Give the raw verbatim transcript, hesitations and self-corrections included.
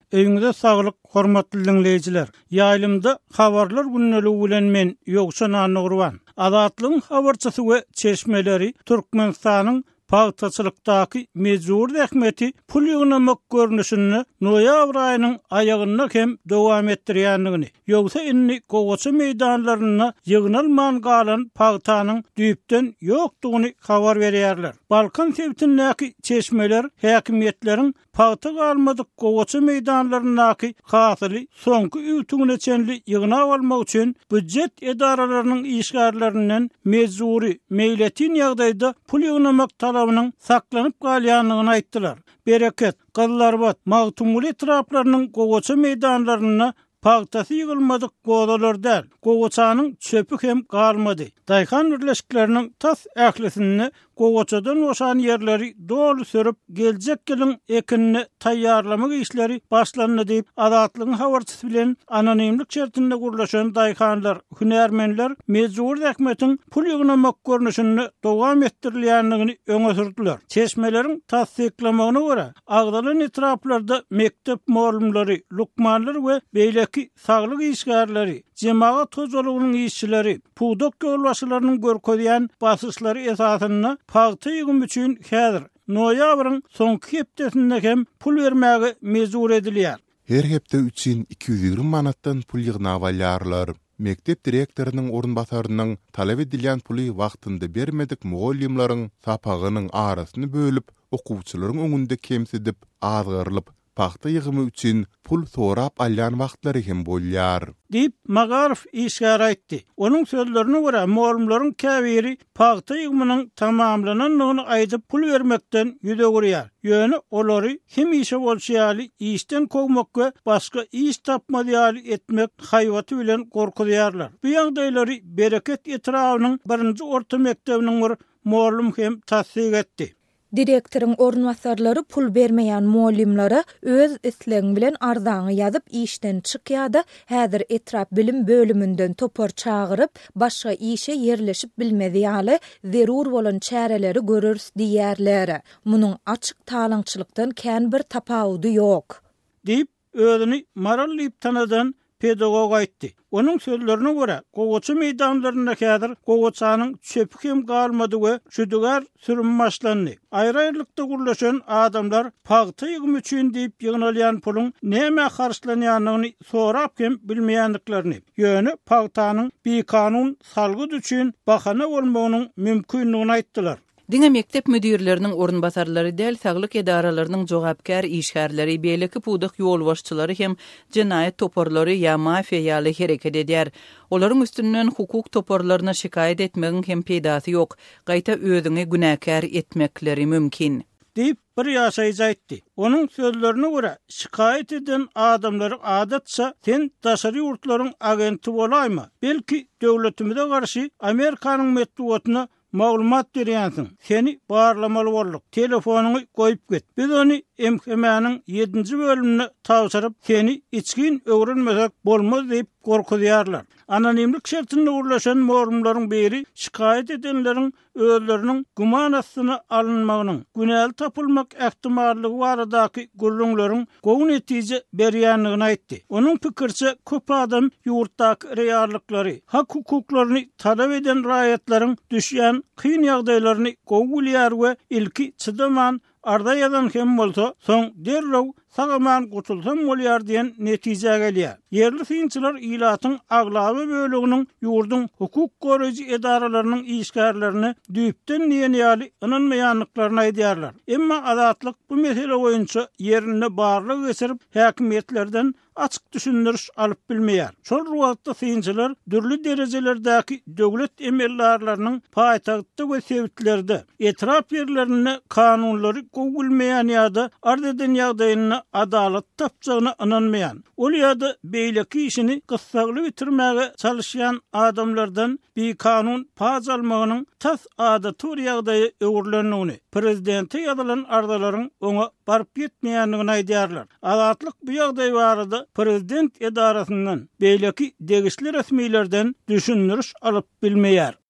Öňüňizde saglyk, hormatly dinleyijiler. Ýaýlymda habarlar günneligi bilen men Ýogşan Anugurban. Azatlygyň habarçysy we çeşmeleri Türkmenistanyň paýtaçylykdaky mejbur ähmeti pul ýygnamak görnüşini noýabr aýynyň aýagyna hem dowam etdirýändigini, ýogsa inni gowaça meýdanlaryna ýygnalman galan paýtanyň düýpden ýokdugyny habar berýärler. Balkan sebitindäki çeşmeler häkimetleriň paýta galmadyk gowaça meýdanlarynaky hasyly soňky üýtüňe çenli ýygnap almak üçin büdjet edaralarynyň işgärlerinden mejburi meýletin ýagdaýda pul ýygnamak talabynyň saklanyp galýanlygyny aýtdylar. Bereket, Gallarbat, Magtumul etraplarynyň gowaça meýdanlaryna paýtasy ýygylmadyk godalar däl, gowaçanyň çöpü hem galmady. Daýhan birleşikleriniň tas ählisini gowaçadan oşan ýerleri dolu sürüp geljek ýylyň ekinini taýýarlamak işleri başlandy diýip Azatlygyň habarçysy bilen anonimlik şertinde gurlaşan daýhanlar, hünärmenler mejbur häkmetiň pul ýygnamak görnüşini dowam etdirilýändigini öňe sürdiler. Çeşmeleriň tasdiklamagyna görä, Agdalan etraplarda mektep muallimleri, lukmanlar we beýleki saglyk işgärleri, jemaat tozulugynyň işçileri, pudak ýolbaşçylarynyň görkezýän basyşlary esasyna paýta ýygym üçin häzir noýabryň soňky hepdesinde hem pul bermäge mejbur edilýär. Her hepde üçin iki yüz ýigri manatdan pul ýygnap alýarlar. Mektep direktorynyň orunbasarynyň talap edilýän puly wagtynda bermedik mugallimlaryň sapagynyň arasyny bölüp okuwçylaryň öňünde kemsidip azgyrylyp paýta ýygymy üçin pul sorap alýan wagtlary hem bolýar. Dip Magarif işgär aýtdy. Onuň sözlerine görä muallimlaryň käbiri paýta ýygymynyň tamamlananyny aýdyp pul bermekden ýüze gurýar. Ýöne olary hem işe bolşýaly işden kowmak we başga iş tapmadýaly etmek haýwaty bilen gorkudýarlar. Bu ýagdaýlary Bereket etrawynyň birinji orta mektebiniň bir muallim hem tasdik etdi. Direktoryň orunbasarlary pul bermeýän muallimlere öz islegiň bilen arzany ýazyp işden çykýardy. Häzir etrap bilim bölümünden topar çagyryp başga işe yerleşip bilmedi ýaly zerur bolan çäreleri görürs diýerler. Munyň açyk talaňçylykdan kän bir tapawudy ýok. Diýip özüni marallyp tanadan pedagog aýtdy. Onuň sözlerine görä, gowaça meýdanlarynda häzir gowaçanyň çöpü hem galmady we şüdügar sürüm başlandy. Aýry-aýrylykda gurlaşan adamlar paýta ýygym üçin diýip ýygnalýan puluň näme harçlanýanyny sorap hem bilmeýändiklerini, ýöne paýtanyň bir kanun salgy üçin bahana bolmagynyň mümkinligini aýtdylar. Diňe mektep müdirleriniň orunbasarlary däl saglyk edaralarynyň jogapkar işgärleri, beýleki pudak ýolbaşçylary hem jenaýat toporlary ýa mafiýa ýaly hereket edýär. Olaryň üstünden hukuk toporlaryna şikaýet etmegiň hem peýdasy ýok. Gaýta özüňe günäkär etmekleri mümkin. Diýip bir ýaşaýjy aýtdy. Onuň sözlerine görä, şikaýet eden adamlar adatça sen daşary ýurtlaryň agenti bolaýmy? Belki döwletimize garşy Amerikanyň metbuatyna maglumat berýänsiň. Seni barlamaly bolduk. Telefonuny goýup get. Biz ony M H M'niň ýedinji bölümine tawşyryp seni içkin öwrenmesek bolmaz diýip gorkudýarlar. Anonimlik şertinde urlaşan muallimlaryň biri şikaýet edenleriň özleriniň guman astyna alynmagynyň, günäl tapylmak ähtimallygy baradaky gurrunlaryň gowy netije berýänligini aýtdy. Onuň pikirçe köp adam ýurtdaky reallyklary, hak hukuklaryny talap eden raýatlaryň düşýän kyn ýagdaýlaryny gowy bilýär we ilki çydaman arda ýazan hem bolsa, soň derrew sagaman gutulsam bolýar diýen netije gelýär. Yerli synçylar ilatyň aglaby bölüginiň ýurdun hukuk goraýjy edaralarynyň işgärlerini düýpden ýenýäli ynanmaýanlyklaryny aýdýarlar. Emma Azatlyk bu mesele boýunça ýerine barlyk geçirip häkimetlerden açyk düşündiriş alyp bilmeýär. Şol wagtda synçylar dürli derejelerdäki döwlet emellarlarynyň paýtagtda we sebitlerde etrap ýerlerine kanunlary gowy bilmeýän ýa-da ardeden ýagdaýyna adalet tapjagyna inanmaýan, ol ýa-da beýleki işini gyssaly bitirmäge çalışýan adamlardan bir kanun paz almagynyň tas adaty ýagdaýy öwürlenýäni, prezidente ýazylan ardalaryň oňa baryp ýetmeýänligini aýdýarlar. Azatlyk bu ýagdaý barada prezident edarasyndan beýleki degişli resmilerden düşündiriş alyp bilmeýär.